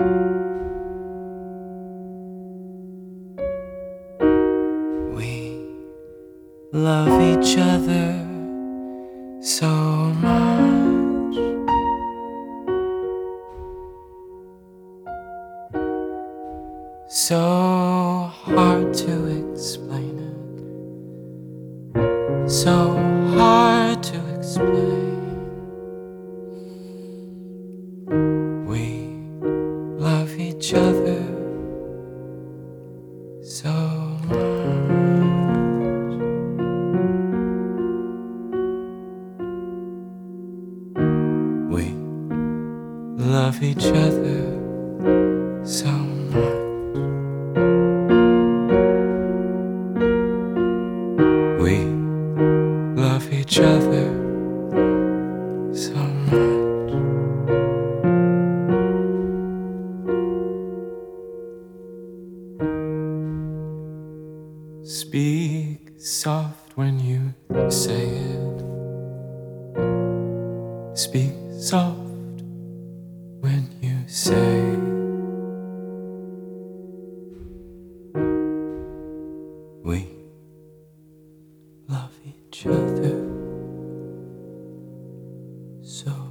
We love each other so much. So hard to explain it. So hard to explain. We love each other so much. We love each other so much. We love each other so much. Speak soft when you say it. Speak soft when you say we love each other so